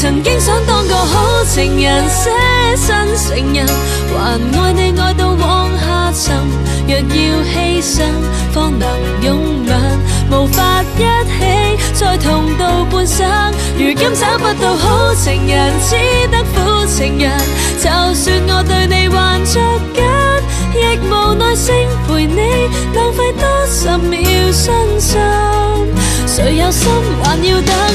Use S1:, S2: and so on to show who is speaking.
S1: 曾經想當個好情人，捨身成人，還愛你愛到往下沉。若要犧牲，方能擁吻，無法一起再同度半生。如今找不到好情人，只得苦情人。就算我對你還着緊，亦無耐性陪你浪費多10秒傷心。誰有心還要等？